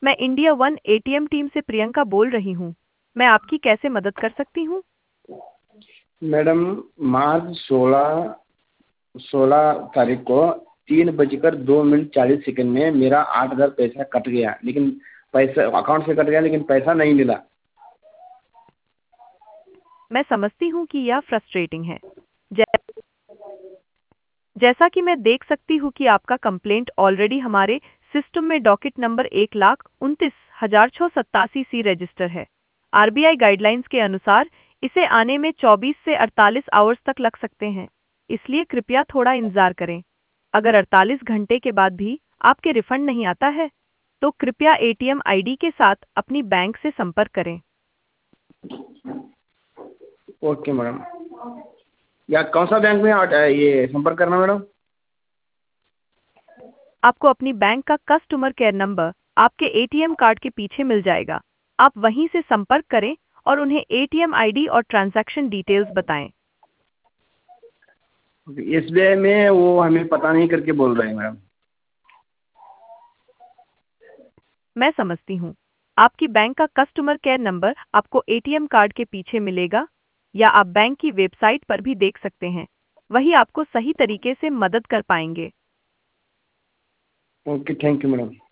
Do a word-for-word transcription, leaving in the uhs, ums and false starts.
मैं India one ATM team से प्रियंका बोल रही हूँ। मैं आपकी कैसे मदद कर सकती हूँ? मैडम, मार्च सोलह सोलह तारीख को तीन बजकर दो मिनट चालीस सेकंड में मेरा आठ हज़ार पैसा कट गया, लेकिन पैसा अकाउंट से कट गया लेकिन पैसा नहीं मिला। मैं समझती हूँ कि यह फ्रस्ट्रेटिंग है। जै, जैसा कि मैं देख सकती हूँ कि आपका कंप्लेंट ऑलरेडी हमारे सिस्टम में डॉकेट नंबर एक लाख उनतीस हजार छः सत्तासी सी रजिस्टर है। आरबीआई गाइडलाइंस के अनुसार इसे आने में चौबीस से अड़तालीस आवर्स तक लग सकते हैं, इसलिए कृपया थोड़ा इंतजार करें। अगर अड़तालीस घंटे के बाद भी आपके रिफंड नहीं आता है, तो कृपया एटीएम आईडी के साथ अपनी बैंक से संपर्क करें। Okay madam. या कौन सा बैंक में आ- ये संपर्क करना मैडम? आपको अपनी बैंक का कस्टमर केयर नंबर आपके एटीएम कार्ड के पीछे मिल जाएगा। आप वहीं से संपर्क करें और उन्हें एटीएम आईडी और ट्रांजैक्शन डिटेल्स बताएं। एस बी आई में वो हमें पता नहीं करके बोल रहे हैं मैडम। मैं समझती हूँ। आपकी बैंक का कस्टमर केयर नंबर आपको एटीएम कार्ड के पीछे मिलेगा या आप बैंक की वेबसाइट पर भी देख सकते हैं। वही आपको सही तरीके से मदद कर पाएंगे। Okay, thank you madam.